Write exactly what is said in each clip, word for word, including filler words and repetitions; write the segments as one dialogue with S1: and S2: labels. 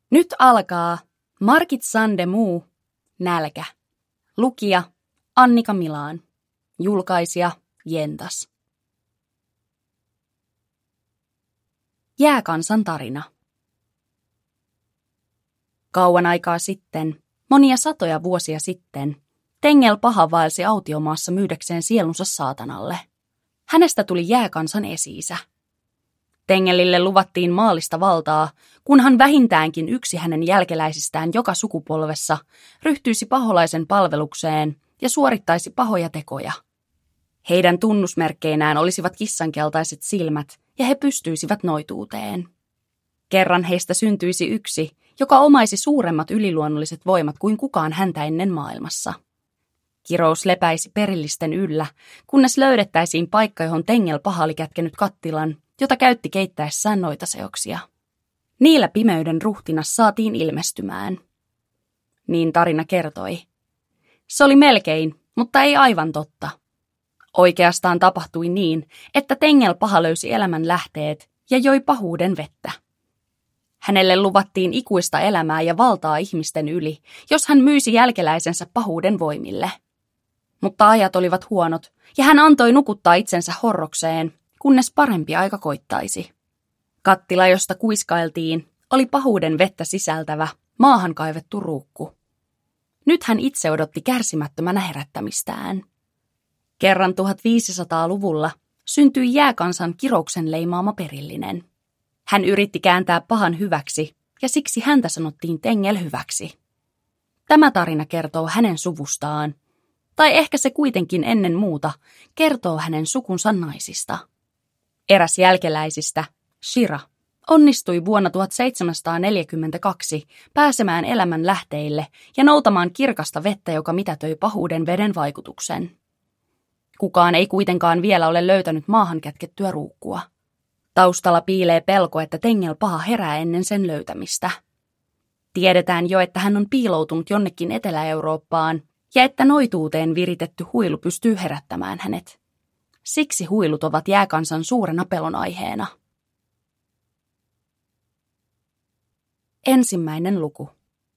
S1: Nyt alkaa Margit Sandemo, Nälkä. Lukija Annika Milaan. Julkaisija Jentas. Jääkansan tarina. Kauan aikaa sitten, monia satoja vuosia sitten, Tengel Paha vaelsi autiomaassa myydäkseen sielunsa saatanalle. Hänestä tuli jääkansan esi-isä. Tengelille luvattiin maallista valtaa, kunhan vähintäänkin yksi hänen jälkeläisistään joka sukupolvessa ryhtyisi paholaisen palvelukseen ja suorittaisi pahoja tekoja. Heidän tunnusmerkkeinään olisivat kissankeltaiset silmät ja he pystyisivät noituuteen. Kerran heistä syntyisi yksi, joka omaisi suuremmat yliluonnolliset voimat kuin kukaan häntä ennen maailmassa. Kirous lepäisi perillisten yllä, kunnes löydettäisiin paikka, johon Tengel Paha oli kätkenyt kattilan, jota käytti keittäessään noita seoksia. Niillä pimeyden ruhtinas saatiin ilmestymään. Niin tarina kertoi. Se oli melkein, mutta ei aivan totta. Oikeastaan tapahtui niin, että Tengel Paha löysi elämän lähteet ja joi pahuuden vettä. Hänelle luvattiin ikuista elämää ja valtaa ihmisten yli, jos hän myisi jälkeläisensä pahuuden voimille. Mutta ajat olivat huonot, ja hän antoi nukuttaa itsensä horrokseen, kunnes parempi aika koittaisi. Kattila, josta kuiskailtiin, oli pahuuden vettä sisältävä, maahan kaivettu ruukku. Nyt hän itse odotti kärsimättömänä herättämistään. Kerran tuhatviisisataaluvulla syntyi jääkansan kirouksen leimaama perillinen. Hän yritti kääntää pahan hyväksi, ja siksi häntä sanottiin Tengel hyväksi. Tämä tarina kertoo hänen suvustaan, tai ehkä se kuitenkin ennen muuta kertoo hänen sukunsa naisista. Eräs jälkeläisistä, Shira, onnistui vuonna tuhatseitsemänsataaneljäkymmentäkaksi pääsemään elämän lähteille ja noutamaan kirkasta vettä, joka mitätöi pahuuden veden vaikutuksen. Kukaan ei kuitenkaan vielä ole löytänyt maahan kätkettyä ruukkua. Taustalla piilee pelko, että Tengel Paha herää ennen sen löytämistä. Tiedetään jo, että hän on piiloutunut jonnekin Etelä-Eurooppaan ja että noituuteen viritetty huilu pystyy herättämään hänet. Siksi huilut ovat jääkansan suurena pelon aiheena. Ensimmäinen luku.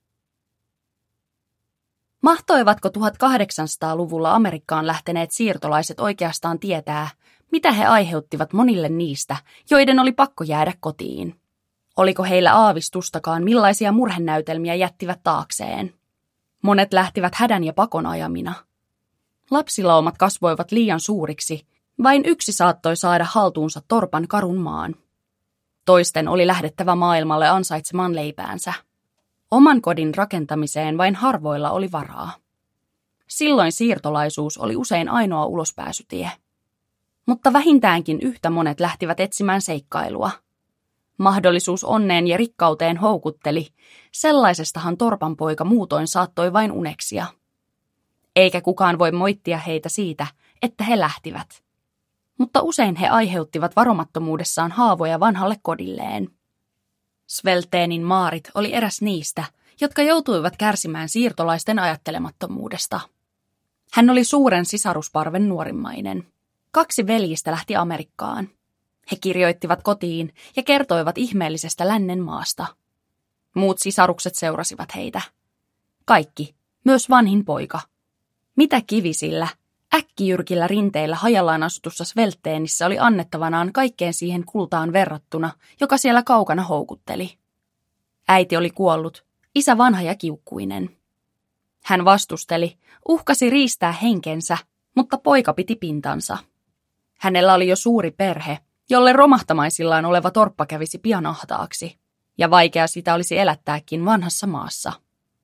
S1: Mahtoivatko tuhatkahdeksansataaluvulla Amerikkaan lähteneet siirtolaiset oikeastaan tietää, mitä he aiheuttivat monille niistä, joiden oli pakko jäädä kotiin? Oliko heillä aavistustakaan, millaisia murhenäytelmiä jättivät taakseen? Monet lähtivät hädän ja pakon ajamina. Lapsilaumat kasvoivat liian suuriksi, vain yksi saattoi saada haltuunsa torpan karun maan. Toisten oli lähdettävä maailmalle ansaitsemaan leipäänsä. Oman kodin rakentamiseen vain harvoilla oli varaa. Silloin siirtolaisuus oli usein ainoa ulospääsytie. Mutta vähintäänkin yhtä monet lähtivät etsimään seikkailua. Mahdollisuus onneen ja rikkauteen houkutteli, sellaisestahan torpanpoika muutoin saattoi vain uneksia. Eikä kukaan voi moittia heitä siitä, että he lähtivät. Mutta usein he aiheuttivat varomattomuudessaan haavoja vanhalle kodilleen. Svelteenin Maarit oli eräs niistä, jotka joutuivat kärsimään siirtolaisten ajattelemattomuudesta. Hän oli suuren sisarusparven nuorimmainen. Kaksi veljistä lähti Amerikkaan. He kirjoittivat kotiin ja kertoivat ihmeellisestä lännen maasta. Muut sisarukset seurasivat heitä. Kaikki, myös vanhin poika. Mitä kivisillä, äkkijyrkillä rinteillä hajallaan asutussa Svelteenissä oli annettavanaan kaikkeen siihen kultaan verrattuna, joka siellä kaukana houkutteli. Äiti oli kuollut, isä vanha ja kiukkuinen. Hän vastusteli, uhkasi riistää henkensä, mutta poika piti pintansa. Hänellä oli jo suuri perhe, jolle romahtamaisillaan oleva torppa kävisi pian ahtaaksi, ja vaikea sitä olisi elättääkin vanhassa maassa.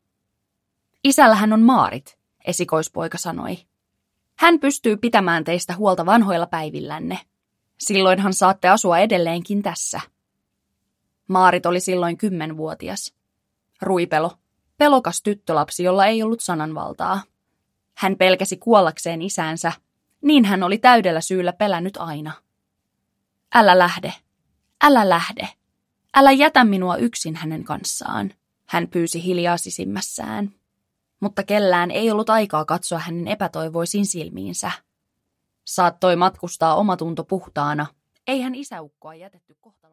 S1: Isällähän on Maarit, esikoispoika sanoi. Hän pystyy pitämään teistä huolta vanhoilla päivillänne. Silloinhan saatte asua edelleenkin tässä. Maarit oli silloin kymmenvuotias. Ruipelo, pelokas tyttölapsi, jolla ei ollut sananvaltaa. Hän pelkäsi kuollakseen isäänsä, niin hän oli täydellä syyllä pelännyt aina. Älä lähde, älä lähde, älä jätä minua yksin hänen kanssaan, hän pyysi hiljaa sisimmässään. Mutta kellään ei ollut aikaa katsoa hänen epätoivoisiin silmiinsä. Saattoi matkustaa omatunto puhtaana, eihän isäukkoa jätetty kohta.